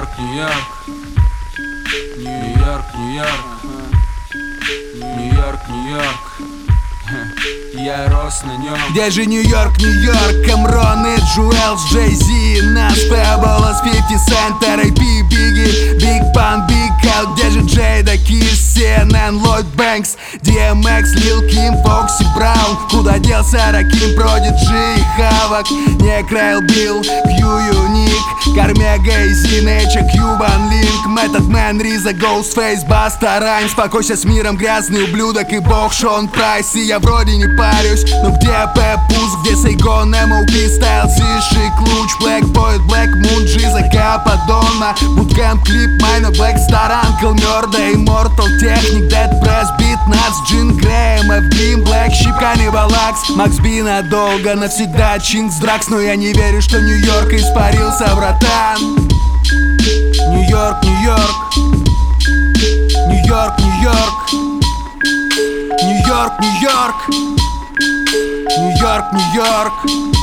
Нью-Йорк, Нью-Йорк, Нью-Йорк, Нью-Йорк, Нью-Йорк, Нью-Йорк. Я рос на нем. Где же Нью-Йорк, Нью-Йорк, Камрон и Джуэл с Джей-Зи, Нас, Пэббл, 50 Cent, R.I.P. Biggie, Big Pun, Big L. Где же Джейда, Kiss, CNN, Lloyd Banks, DMX, Lil Kim, Foxy Brown? Куда делся Раким, Продиджи и Хавок? Не Крайл Билл, Q-Unique, Кармега и Зинеча, Кьюбан Линк, Method Man, Риза, Ghostface, Баста Райм. Спокойся с миром, грязный ублюдок и бог Шон Прайс. И я вроде не парюсь, но где Пепус, где Сайгон, M.O.P. Стайл, Зиши, Клуч, Black Poet, Black Moon, Джиза, Кападонна, Bootcamp, Клип, Майна, Black Star, Uncle Murda, Immortal, Technic, Dead Press, Beat Nuts, Джин Грэм, F-Beam, Black Sheep, Cannibal Axe, Макс Би надолго, навсегда, Чингс, Дракс. Но я не верю, что Нью-Йорк испарился, братан. Нью-Йорк, Нью-Йорк, Нью-Йорк, Нью-Йорк, Нью-Йорк, Нью-Йорк, Нью-Йорк, Нью-Йорк.